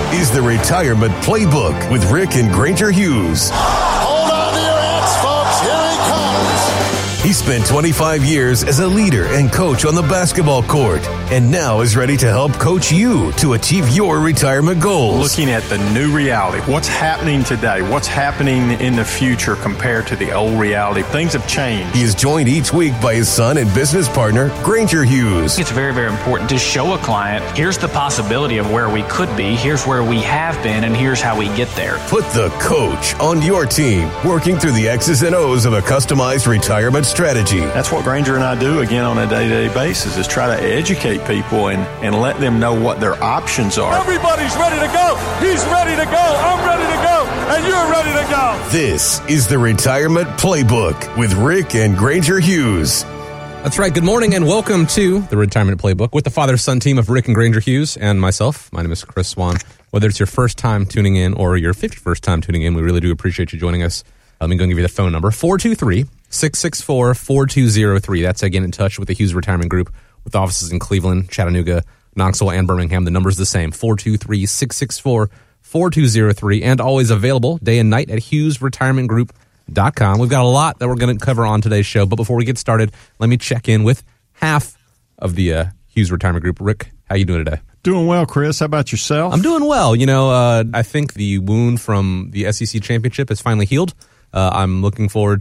is the Retirement Playbook with Rick and Granger Hughes. Hold on to your hats, folks. Here he comes. He spent 25 years as a leader and coach on the basketball court, and now is ready to help coach you to achieve your retirement goals. Looking at the new reality, what's happening today, what's happening in the future compared to the old reality. Things have changed. He is joined each week by his son and business partner, Granger Hughes. It's very, very important to show a client, here's the possibility of where we could be, here's where we have been, and here's how we get there. Put the coach on your team, working through the X's and O's of a customized retirement strategy. That's what Granger and I do, again, on a day-to-day basis, is try to educate people and let them know what their options are. Everybody's ready to go. He's ready to go. I'm ready to go. And you're ready to go. This is the Retirement Playbook with Rick and Granger Hughes. That's right. Good morning and welcome to the Retirement Playbook with the father-son team of Rick and Granger Hughes and myself. My name is Chris Swan. Whether it's your first time tuning in or your 51st time tuning in, we really do appreciate you joining us. I'm going to give you the phone number, 423-664-4203. That's again in touch with the Hughes Retirement Group with offices in Cleveland, Chattanooga, Knoxville, and Birmingham. The number's the same, 423-664-4203, and always available day and night at HughesRetirementGroup.com. We've got a lot that we're going to cover on today's show, but before we get started, let me check in with half of the Hughes Retirement Group. Rick, how you doing today? Doing well, Chris. How about yourself? I'm doing well. You know, I think the wound from the SEC championship is finally healed. I'm looking forward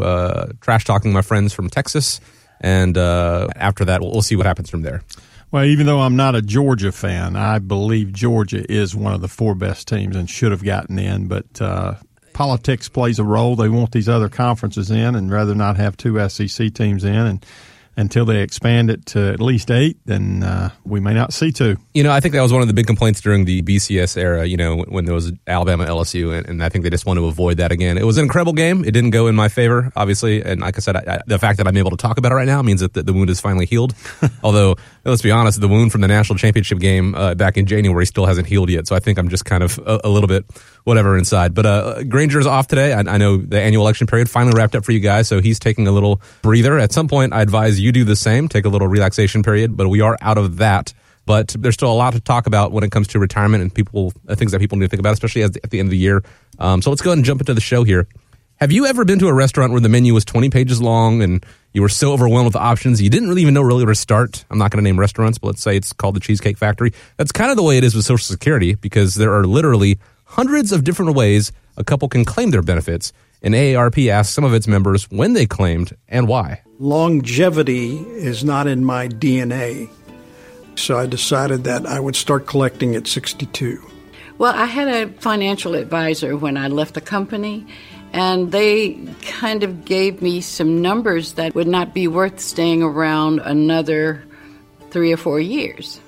to trash-talking my friends from Texas, and after that, we'll see what happens from there. Well, even though I'm not a Georgia fan, I believe Georgia is one of the four best teams and should have gotten in, but politics plays a role. They want these other conferences in and rather not have two SEC teams in, and until they expand it to at least 8, then we may not see 2. You know, I think that was one of the big complaints during the BCS era, you know, when there was Alabama, LSU, and I think they just want to avoid that again. It was an incredible game. It didn't go in my favor, obviously, and like I said, the fact that I'm able to talk about it right now means that the wound is finally healed. Although, let's be honest, the wound from the national championship game back in January still hasn't healed yet, so I think I'm just kind of a little bit whatever inside. But Granger's off today. I know the annual election period finally wrapped up for you guys, so he's taking a little breather. At some point, I advise you do the same, take a little relaxation period, but we are out of that. But there's still a lot to talk about when it comes to retirement and things that people need to think about, especially at the end of the year. So let's go ahead and jump into the show here. Have you ever been to a restaurant where the menu was 20 pages long and you were so overwhelmed with the options you didn't really even know where to start? I'm not going to name restaurants, but let's say it's called the Cheesecake Factory. That's kind of the way it is with Social Security, because there are literally hundreds of different ways a couple can claim their benefits, and AARP asked some of its members when they claimed and why. Longevity is not in my DNA, so I decided that I would start collecting at 62. Well, I had a financial advisor when I left the company, and they kind of gave me some numbers that would not be worth staying around another 3 or 4 years.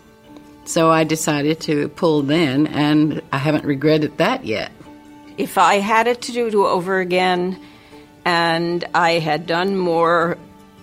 So I decided to pull then, and I haven't regretted that yet. If I had it to do over again and I had done more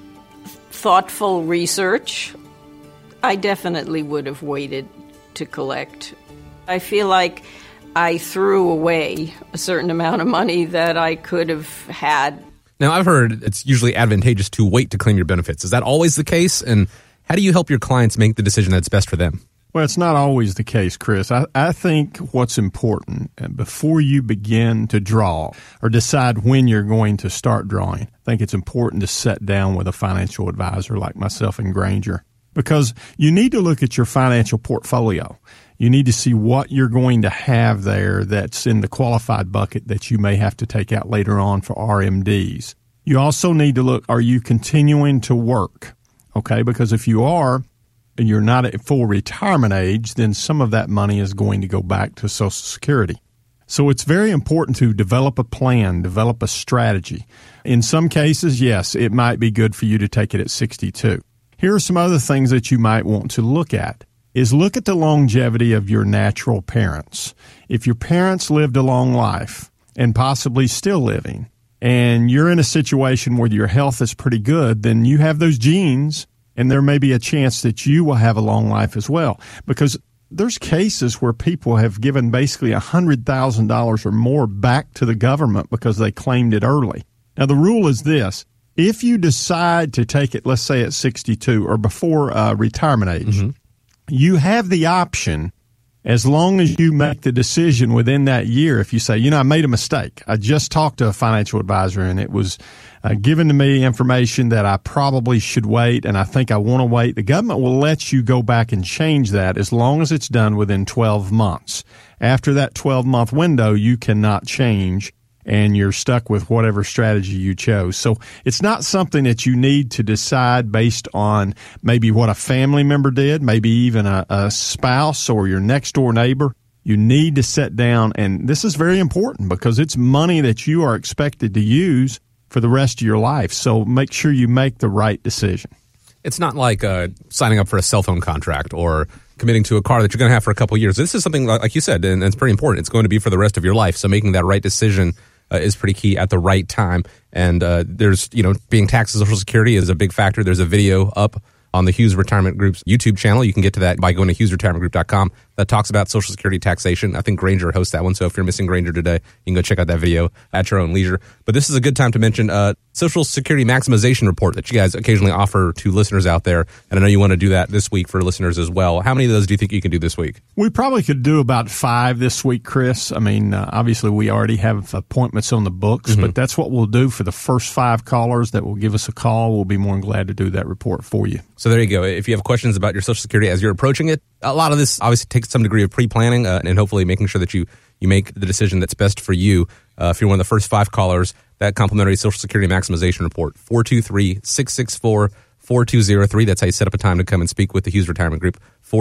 thoughtful research, I definitely would have waited to collect. I feel like I threw away a certain amount of money that I could have had. Now, I've heard it's usually advantageous to wait to claim your benefits. Is that always the case? And how do you help your clients make the decision that's best for them? Well, it's not always the case, Chris. I think what's important before you begin to draw or decide when you're going to start drawing, I think it's important to sit down with a financial advisor like myself and Granger, because you need to look at your financial portfolio. You need to see what you're going to have there that's in the qualified bucket that you may have to take out later on for RMDs. You also need to look, are you continuing to work? Okay, because if you are, and you're not at full retirement age, then some of that money is going to go back to Social Security. So it's very important to develop a plan, develop a strategy. In some cases, yes, it might be good for you to take it at 62. Here are some other things that you might want to look at. Is look at the longevity of your natural parents. If your parents lived a long life and possibly still living, and you're in a situation where your health is pretty good, then you have those genes, and there may be a chance that you will have a long life as well. Because there's cases where people have given basically $100,000 or more back to the government because they claimed it early. Now, the rule is this. If you decide to take it, let's say at 62 or before retirement age, you have the option as long as you make the decision within that year, if you say, I made a mistake. I just talked to a financial advisor and it was given to me information that I probably should wait and I think I want to wait. The government will let you go back and change that as long as it's done within 12 months. After that 12-month window, you cannot change and you're stuck with whatever strategy you chose. So it's not something that you need to decide based on maybe what a family member did, maybe even a spouse or your next door neighbor. You need to sit down, and this is very important because it's money that you are expected to use for the rest of your life. So make sure you make the right decision. It's not like signing up for a cell phone contract or committing to a car that you're going to have for a couple of years. This is something, like you said, and it's pretty important. It's going to be for the rest of your life. So making that right decision is pretty key at the right time. And there's, being taxed to Social Security is a big factor. There's a video up on the Hughes Retirement Group's YouTube channel. You can get to that by going to HughesRetirementGroup.com. That talks about Social Security taxation. I think Granger hosts that one. So if you're missing Granger today, you can go check out that video at your own leisure. But this is a good time to mention Social Security maximization report that you guys occasionally offer to listeners out there. And I know you want to do that this week for listeners as well. How many of those do you think you can do this week? We probably could do about 5 this week, Chris. I mean, obviously we already have appointments on the books, but that's what we'll do for the first 5 callers that will give us a call. We'll be more than glad to do that report for you. So there you go. If you have questions about your Social Security as you're approaching it, a lot of this obviously takes some degree of pre-planning and hopefully making sure that you make the decision that's best for you. If you're one of the first 5 callers, that complimentary Social Security maximization report, 423-664-4203. That's how you set up a time to come and speak with the Hughes Retirement Group,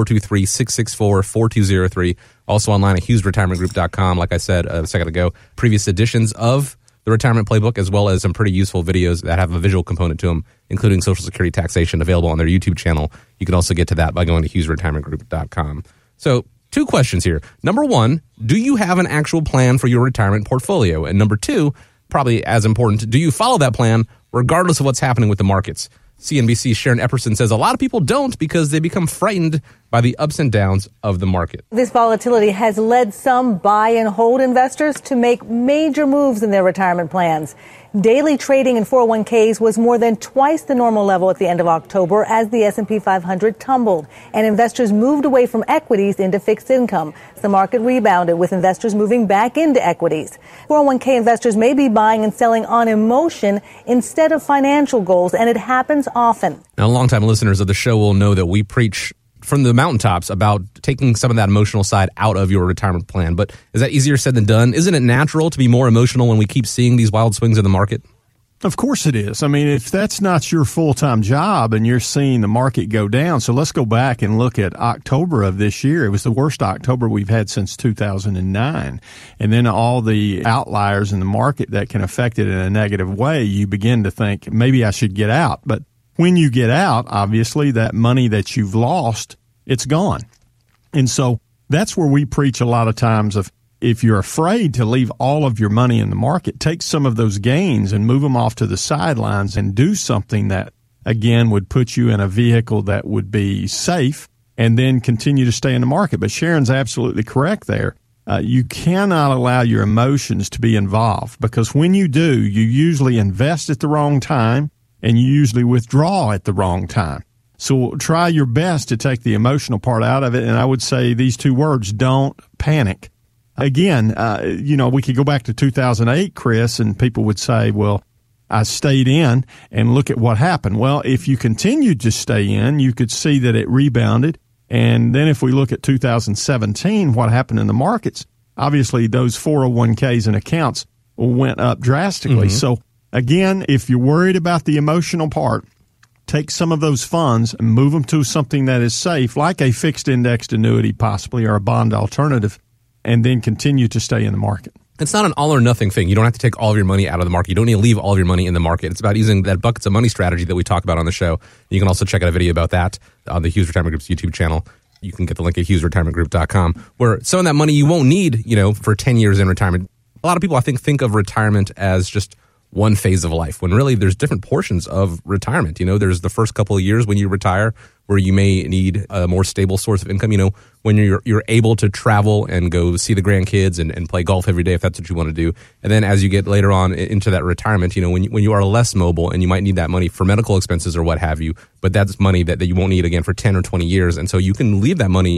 423-664-4203. Also online at HughesRetirementGroup.com. Like I said a second ago, previous editions of the Retirement Playbook, as well as some pretty useful videos that have a visual component to them, including Social Security taxation, available on their YouTube channel. You can also get to that by going to HughesRetirementGroup.com. So 2 questions here. Number 1, do you have an actual plan for your retirement portfolio? And number 2, probably as important, do you follow that plan regardless of what's happening with the markets? CNBC's Sharon Epperson says a lot of people don't because they become frightened by the ups and downs of the market. This volatility has led some buy and hold investors to make major moves in their retirement plans. Daily trading in 401ks was more than twice the normal level at the end of October as the S&P 500 tumbled and investors moved away from equities into fixed income. The market rebounded with investors moving back into equities. 401k investors may be buying and selling on emotion instead of financial goals, and it happens often. Now, longtime listeners of the show will know that we preach from the mountaintops about taking some of that emotional side out of your retirement plan. But is that easier said than done? Isn't it natural to be more emotional when we keep seeing these wild swings in the market? Of course it is. I mean, if that's not your full-time job and you're seeing the market go down, so let's go back and look at October of this year. It was the worst October we've had since 2009. And then all the outliers in the market that can affect it in a negative way, you begin to think, maybe I should get out. But when you get out, obviously, that money that you've lost, it's gone. And so that's where we preach a lot of times of, if you're afraid to leave all of your money in the market, take some of those gains and move them off to the sidelines and do something that, again, would put you in a vehicle that would be safe and then continue to stay in the market. But Sharon's absolutely correct there. You cannot allow your emotions to be involved, because when you do, you usually invest at the wrong time and you usually withdraw at the wrong time. So try your best to take the emotional part out of it. And I would say these 2 words, don't panic. Again, we could go back to 2008, Chris, and people would say, well, I stayed in and look at what happened. Well, if you continued to stay in, you could see that it rebounded. And then if we look at 2017, what happened in the markets, obviously those 401ks and accounts went up drastically. Mm-hmm. So again, if you're worried about the emotional part, take some of those funds and move them to something that is safe, like a fixed indexed annuity possibly, or a bond alternative, and then continue to stay in the market. It's not an all or nothing thing. You don't have to take all of your money out of the market. You don't need to leave all of your money in the market. It's about using that buckets of money strategy that we talk about on the show. You can also check out a video about that on the Hughes Retirement Group's YouTube channel. You can get the link at HughesRetirementGroup.com, where some of that money you won't need, for 10 years in retirement. A lot of people, I think of retirement as just one phase of life, when really there's different portions of retirement. There's the first couple of years when you retire where you may need a more stable source of income, when you're able to travel and go see the grandkids and play golf every day if that's what you want to do. And then as you get later on into that retirement, when you are less mobile and you might need that money for medical expenses or what have you, but that's money that you won't need again for 10 or 20 years. And so you can leave that money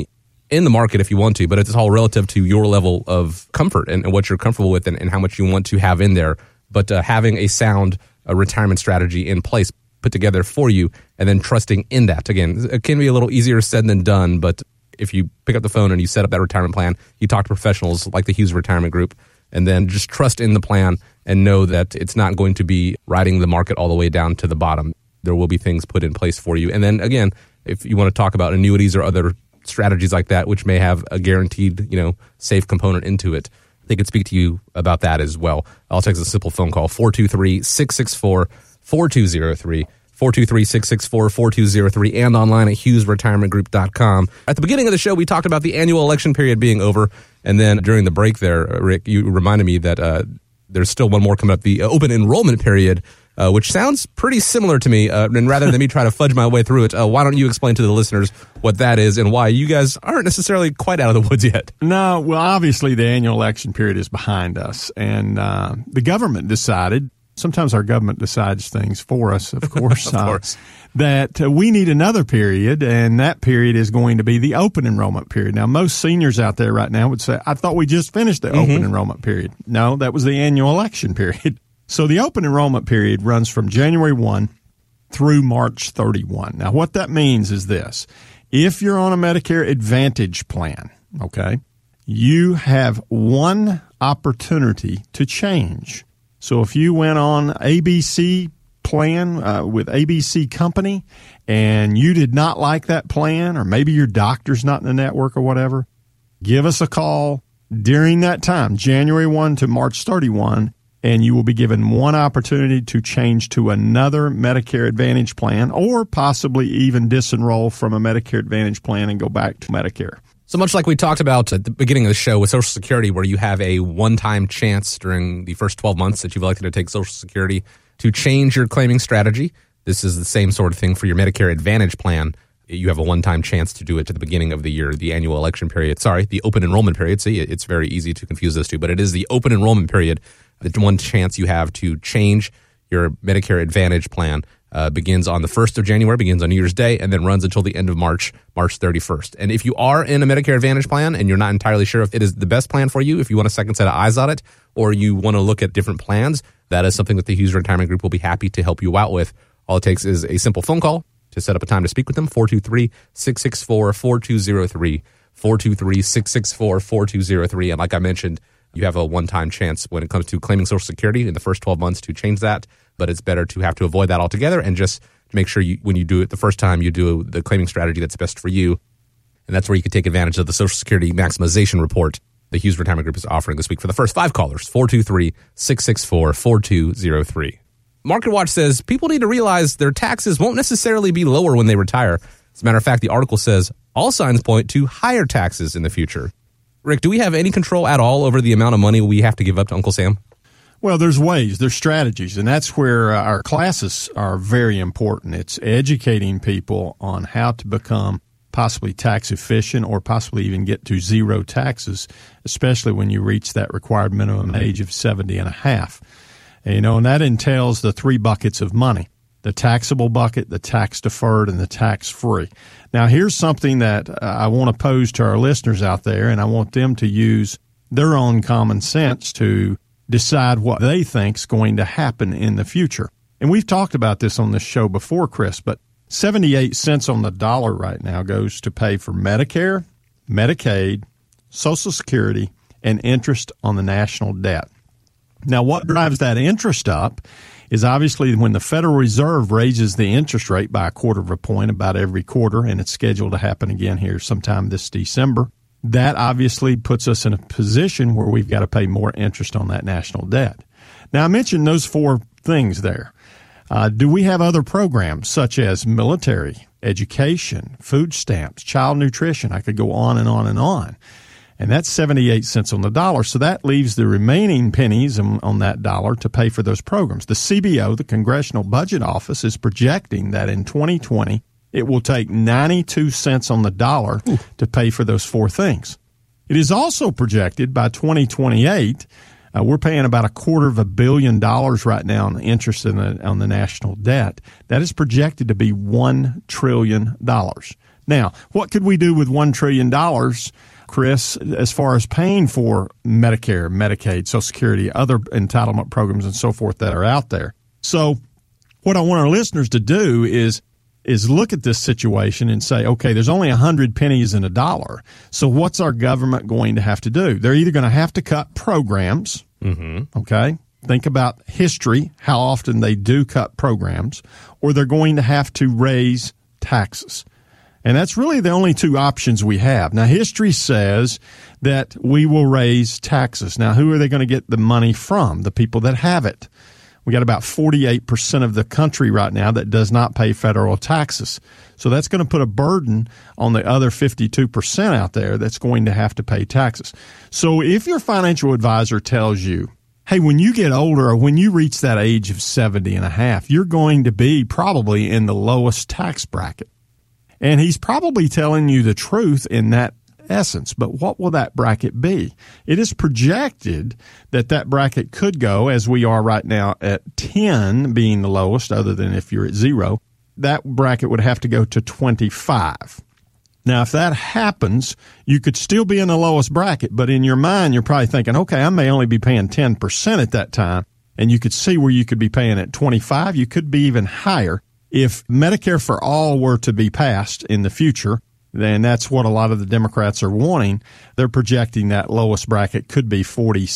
in the market if you want to, but it's all relative to your level of comfort and what you're comfortable with and how much you want to have in there. But having a sound retirement strategy in place, put together for you, and then trusting in that. Again, it can be a little easier said than done, but if you pick up the phone and you set up that retirement plan, you talk to professionals like the Hughes Retirement Group, and then just trust in the plan and know that it's not going to be riding the market all the way down to the bottom. There will be things put in place for you. And then again, if you want to talk about annuities or other strategies like that, which may have a guaranteed, safe component into it, they could speak to you about that as well. I'll take a simple phone call, 423-664-4203, 423-664-4203, and online at HughesRetirementGroup.com. At the beginning of the show, we talked about the annual election period being over, and then during the break there, Rick, you reminded me that there's still one more coming up, the open enrollment period, which sounds pretty similar to me. And rather than me try to fudge my way through it, why don't you explain to the listeners what that is and why you guys aren't necessarily quite out of the woods yet? No, well, obviously the annual election period is behind us, and the government decided, sometimes our government decides things for us, of course, that we need another period, and that period is going to be the open enrollment period. Now, most seniors out there right now would say, I thought we just finished the open enrollment period. No, that was the annual election period. So the open enrollment period runs from January 1 through March 31. Now, what that means is this. If you're on a Medicare Advantage plan, okay, you have one opportunity to change. So if you went on ABC plan with ABC Company and you did not like that plan, or maybe your doctor's not in the network or whatever, give us a call during that time, January 1 to March 31, and you will be given one opportunity to change to another Medicare Advantage plan, or possibly even disenroll from a Medicare Advantage plan and go back to Medicare. So much like we talked about at the beginning of the show with Social Security, where you have a one-time chance during the first 12 months that you've elected to take Social Security to change your claiming strategy. This is the same sort of thing for your Medicare Advantage plan. You have a one-time chance to do it at the beginning of the year, the annual election period. The open enrollment period. See, it's very easy to confuse those two, but it is the open enrollment period. The one chance you have to change your Medicare Advantage plan begins on the 1st of January, begins on New Year's Day, and then runs until the end of March 31st. And if you are in a Medicare Advantage plan and you're not entirely sure if it is the best plan for you, if you want a second set of eyes on it, or you want to look at different plans, that is something that the Hughes Retirement Group will be happy to help you out with. All it takes is a simple phone call to set up a time to speak with them, 423-664-4203, 423-664-4203. And like I mentioned, you have a one-time chance when it comes to claiming Social Security in the first 12 months to change that, but it's better to have to avoid that altogether and just make sure when you do it the first time, you do the claiming strategy that's best for you. And that's where you can take advantage of the Social Security Maximization Report the Hughes Retirement Group is offering this week for the first 5 callers, 423-664-4203. Market Watch says people need to realize their taxes won't necessarily be lower when they retire. As a matter of fact, the article says all signs point to higher taxes in the future. Rick, do we have any control at all over the amount of money we have to give up to Uncle Sam? Well, there's ways, there's strategies, and that's where our classes are very important. It's educating people on how to become possibly tax efficient or possibly even get to zero taxes, especially when you reach that required minimum age of 70 and a half. And that entails the 3 buckets of money: the taxable bucket, the tax deferred, and the tax free. Now, here's something that I want to pose to our listeners out there, and I want them to use their own common sense to decide what they think is going to happen in the future. And we've talked about this on this show before, Chris, but 78 cents on the dollar right now goes to pay for Medicare, Medicaid, Social Security, and interest on the national debt. Now, what drives that interest up is obviously when the Federal Reserve raises the interest rate by 1/4 of a point about every quarter, and it's scheduled to happen again here sometime this December. That obviously puts us in a position where we've got to pay more interest on that national debt. Now, I mentioned those 4 things there. Do we have other programs such as military, education, food stamps, child nutrition? I could go on and on and on. And that's 78 cents on the dollar. So that leaves the remaining pennies on that dollar to pay for those programs. The CBO, the Congressional Budget Office, is projecting that in 2020, it will take 92 cents on the dollar to pay for those 4 things. It is also projected by 2028, we're paying about $250 million right now on the interest on the national debt. That is projected to be $1 trillion. Now, what could we do with $1 trillion, Chris, as far as paying for Medicare, Medicaid, Social Security, other entitlement programs and so forth that are out there? So what I want our listeners to do is look at this situation and say, okay, there's only 100 pennies in a dollar. So what's our government going to have to do? They're either going to have to cut programs, okay? Think about history, how often they do cut programs, or they're going to have to raise taxes. And that's really the only two options we have. Now, history says that we will raise taxes. Now, who are they going to get the money from? The people that have it. We got about 48% of the country right now that does not pay federal taxes. So that's going to put a burden on the other 52% out there that's going to have to pay taxes. So if your financial advisor tells you, hey, when you get older or when you reach that age of 70 and a half, you're going to be probably in the lowest tax bracket. And he's probably telling you the truth in that essence. But what will that bracket be? It is projected that that bracket could go, as we are right now, at 10 being the lowest, other than if you're at 0. That bracket would have to go to 25. Now, if that happens, you could still be in the lowest bracket, but in your mind, you're probably thinking, okay, I may only be paying 10% at that time. And you could see where you could be paying at 25. You could be even higher. If Medicare for All were to be passed in the future, then that's what a lot of the Democrats are wanting. They're projecting that lowest bracket could be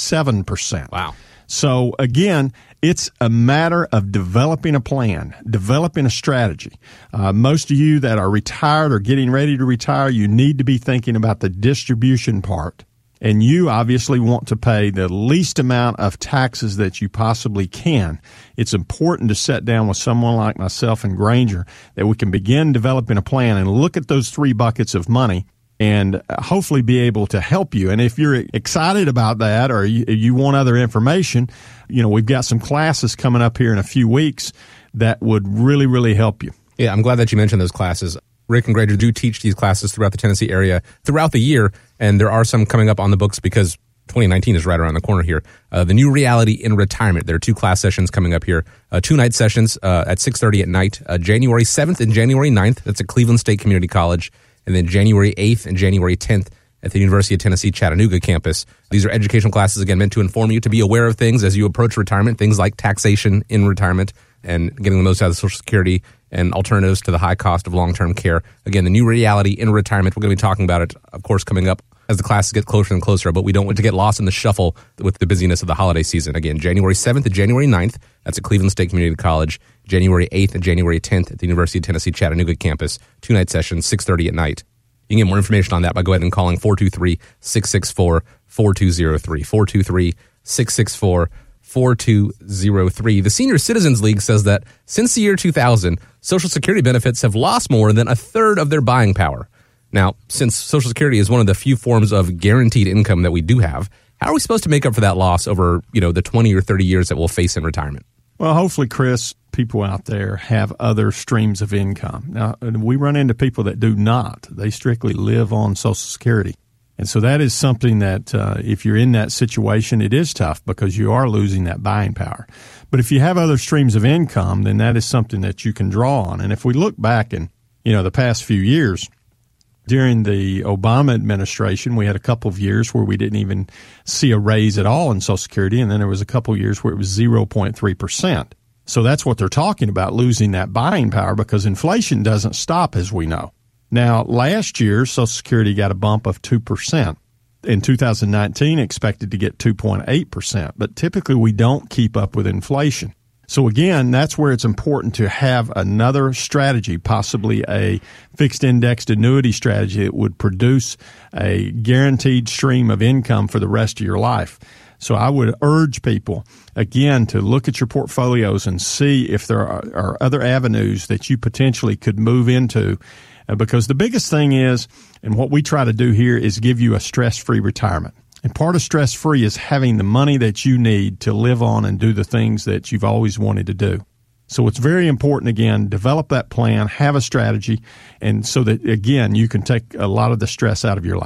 47%. Wow. So, again, it's a matter of developing a plan, developing a strategy. Most of you that are retired or getting ready to retire, you need to be thinking about the distribution part. And you obviously want to pay the least amount of taxes that you possibly can. It's important to sit down with someone like myself and Granger that we can begin developing a plan and look at those 3 buckets of money and hopefully be able to help you. And if you're excited about that or you want other information, we've got some classes coming up here in a few weeks that would really, really help you. Yeah, I'm glad that you mentioned those classes. Rick and Granger do teach these classes throughout the Tennessee area throughout the year, and there are some coming up on the books because 2019 is right around the corner here. The New Reality in Retirement. There are 2 class sessions coming up here, 2 night sessions at 6:30 at night, January 7th and January 9th. That's at Cleveland State Community College, and then January 8th and January 10th at the University of Tennessee Chattanooga campus. These are educational classes, again, meant to inform you to be aware of things as you approach retirement, things like taxation in retirement and getting the most out of Social Security and alternatives to the high cost of long-term care. Again, the New Reality in Retirement. We're going to be talking about it, of course, coming up as the classes get closer and closer, but we don't want to get lost in the shuffle with the busyness of the holiday season. Again, January 7th and January 9th, that's at Cleveland State Community College. January 8th and January 10th at the University of Tennessee Chattanooga campus. 2 night sessions, 6:30 at night. You can get more information on that by going ahead and calling 423-664-4203. 423-664-4203. The Senior Citizens League says that since the year 2000, Social Security benefits have lost more than a third of their buying power. Now, since Social Security is one of the few forms of guaranteed income that we do have, how are we supposed to make up for that loss over, the 20 or 30 years that we'll face in retirement? Well, hopefully, Chris, people out there have other streams of income. Now, we run into people that do not. They strictly live on Social Security. And so that is something that if you're in that situation, it is tough because you are losing that buying power. But if you have other streams of income, then that is something that you can draw on. And if we look back in, the past few years, during the Obama administration, we had a couple of years where we didn't even see a raise at all in Social Security, and then there was a couple of years where it was 0.3%. So that's what they're talking about, losing that buying power, because inflation doesn't stop, as we know. Now, last year, Social Security got a bump of 2%. In 2019, expected to get 2.8%, but typically we don't keep up with inflation. So again, that's where it's important to have another strategy, possibly a fixed indexed annuity strategy that would produce a guaranteed stream of income for the rest of your life. So I would urge people, again, to look at your portfolios and see if there are other avenues that you potentially could move into. Because the biggest thing is, and what we try to do here, is give you a stress-free retirement. And part of stress-free is having the money that you need to live on and do the things that you've always wanted to do. So it's very important, again, develop that plan, have a strategy, and so that, again, you can take a lot of the stress out of your life.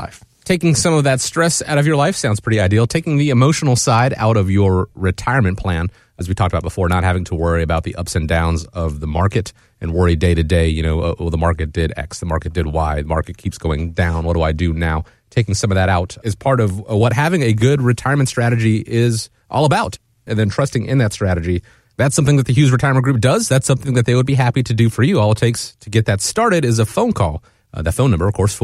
Taking some of that stress out of your life sounds pretty ideal. Taking the emotional side out of your retirement plan, as we talked about before, not having to worry about the ups and downs of the market and worry day to day, the market did X, the market did Y, the market keeps going down. What do I do now? Taking some of that out is part of what having a good retirement strategy is all about. And then trusting in that strategy. That's something that the Hughes Retirement Group does. That's something that they would be happy to do for you. All it takes to get that started is a phone call. That phone number, of course,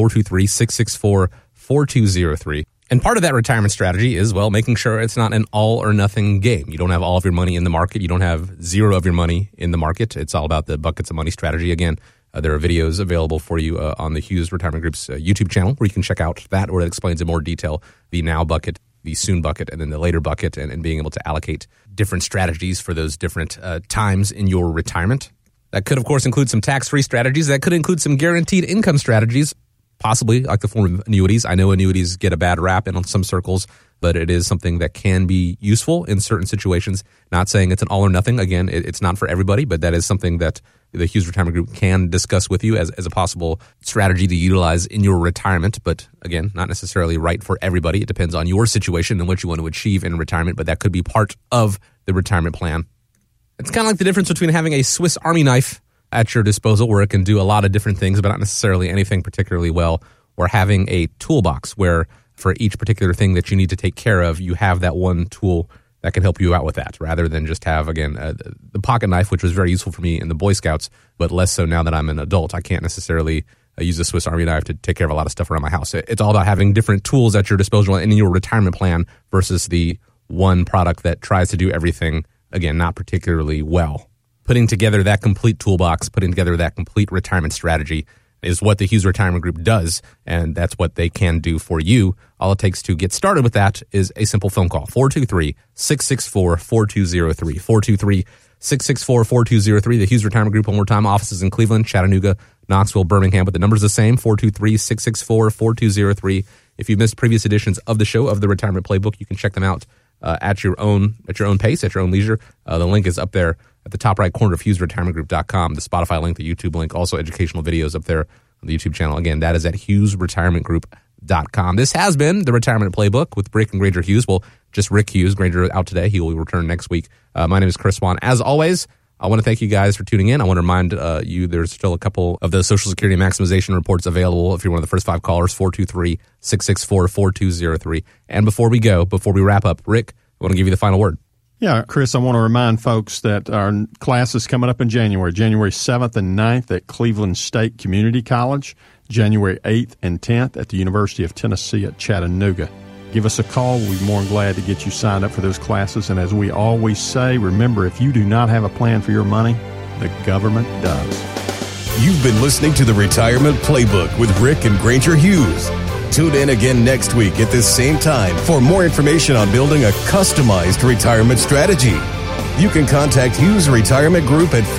423-664-4203. And part of that retirement strategy is, making sure it's not an all or nothing game. You don't have all of your money in the market. You don't have zero of your money in the market. It's all about the buckets of money strategy. Again, there are videos available for you on the Hughes Retirement Group's YouTube channel where you can check out that, where it explains in more detail the now bucket, the soon bucket, and then the later bucket, and being able to allocate different strategies for those different times in your retirement. That could, of course, include some tax-free strategies. That could include some guaranteed income strategies, possibly like the form of annuities. I know annuities get a bad rap in some circles, but it is something that can be useful in certain situations. Not saying it's an all or nothing. Again, it's not for everybody, but that is something that the Hughes Retirement Group can discuss with you as a possible strategy to utilize in your retirement. But again, not necessarily right for everybody. It depends on your situation and what you want to achieve in retirement, but that could be part of the retirement plan. It's kind of like the difference between having a Swiss Army knife at your disposal where it can do a lot of different things, but not necessarily anything particularly well, or having a toolbox where for each particular thing that you need to take care of, you have that one tool that can help you out with that, rather than just have, again, the pocket knife, which was very useful for me in the Boy Scouts, but less so now that I'm an adult. I can't necessarily use a Swiss Army knife to take care of a lot of stuff around my house. It's all about having different tools at your disposal in your retirement plan versus the one product that tries to do everything, again, not particularly well. Putting together that complete toolbox, putting together that complete retirement strategy is what the Hughes Retirement Group does, and that's what they can do for you. All it takes to get started with that is a simple phone call, 423-664-4203, 423-664-4203. The Hughes Retirement Group, one more time, offices in Cleveland, Chattanooga, Knoxville, Birmingham, but the number's the same, 423-664-4203. If you've missed previous editions of the show, of the Retirement Playbook, you can check them out at your own pace, at your own leisure. The link is up there at the top right corner of HughesRetirementGroup.com, the Spotify link, the YouTube link, also educational videos up there on the YouTube channel. Again, that is at HughesRetirementGroup.com. This has been the Retirement Playbook with Rick and Granger Hughes. Well, just Rick Hughes. Granger out today. He will return next week. My name is Chris Swan. As always, I want to thank you guys for tuning in. I want to remind you there's still a couple of those Social Security maximization reports available if you're one of the first 5 callers, 423-664-4203. And before we wrap up, Rick, I want to give you the final word. Yeah, Chris, I want to remind folks that our class is coming up in January 7th and 9th at Cleveland State Community College, January 8th and 10th at the University of Tennessee at Chattanooga. Give us a call. We'll be more than glad to get you signed up for those classes. And as we always say, remember, if you do not have a plan for your money, the government does. You've been listening to the Retirement Playbook with Rick and Granger Hughes. Tune in again next week at this same time for more information on building a customized retirement strategy. You can contact Hughes Retirement Group at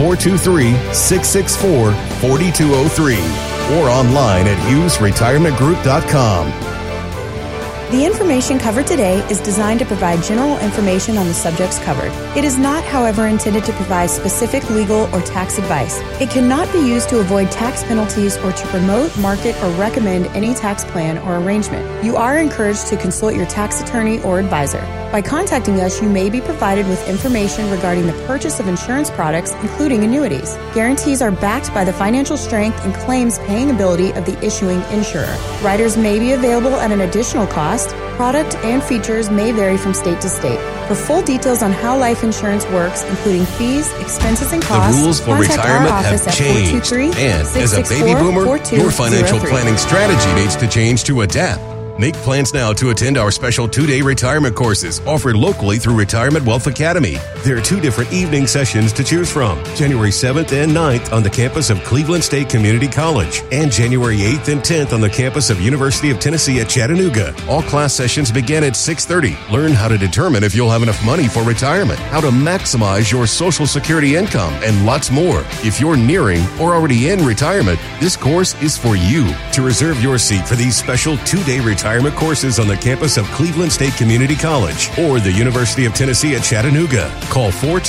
423-664-4203 or online at HughesRetirementGroup.com. The information covered today is designed to provide general information on the subjects covered. It is not, however, intended to provide specific legal or tax advice. It cannot be used to avoid tax penalties or to promote, market, or recommend any tax plan or arrangement. You are encouraged to consult your tax attorney or advisor. By contacting us, you may be provided with information regarding the purchase of insurance products, including annuities. Guarantees are backed by the financial strength and claims paying ability of the issuing insurer. Riders may be available at an additional cost. Product and features may vary from state to state. For full details on how life insurance works, including fees, expenses, and costs, the rules for retirement have changed. And as a baby boomer, your financial planning strategy needs to change to adapt. Make plans now to attend our special 2-day retirement courses offered locally through Retirement Wealth Academy. There are 2 different evening sessions to choose from, January 7th and 9th on the campus of Cleveland State Community College and January 8th and 10th on the campus of University of Tennessee at Chattanooga. All class sessions begin at 6:30. Learn how to determine if you'll have enough money for retirement, how to maximize your Social Security income, and lots more. If you're nearing or already in retirement, this course is for you. To reserve your seat for these special 2-day retirement retirement courses on the campus of Cleveland State Community College or the University of Tennessee at Chattanooga. Call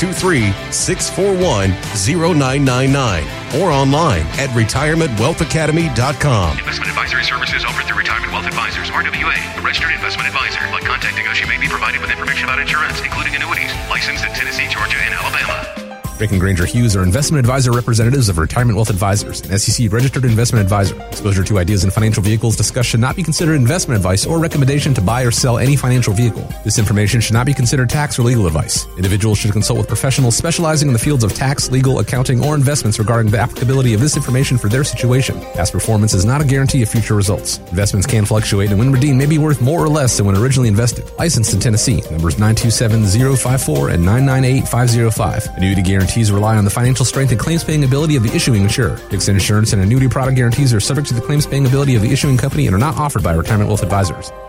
423-641-0999 or online at retirementwealthacademy.com. Investment advisory services offered through Retirement Wealth Advisors, RWA, a registered investment advisor. But contact Negotiate may be provided with information about insurance, including annuities. Licensed in Tennessee, Georgia, and Alabama. Rick and Granger Hughes are investment advisor representatives of Retirement Wealth Advisors, an SEC-registered investment advisor. Exposure to ideas and financial vehicles discussed should not be considered investment advice or recommendation to buy or sell any financial vehicle. This information should not be considered tax or legal advice. Individuals should consult with professionals specializing in the fields of tax, legal, accounting, or investments regarding the applicability of this information for their situation. Past performance is not a guarantee of future results. Investments can fluctuate, and when redeemed may be worth more or less than when originally invested. Licensed in Tennessee. Numbers 927-054 and 998-505. Annuity guarantees rely on the financial strength and claims-paying ability of the issuing insurer. Fixed insurance and annuity product guarantees are subject to the claims-paying ability of the issuing company and are not offered by Retirement Wealth Advisors.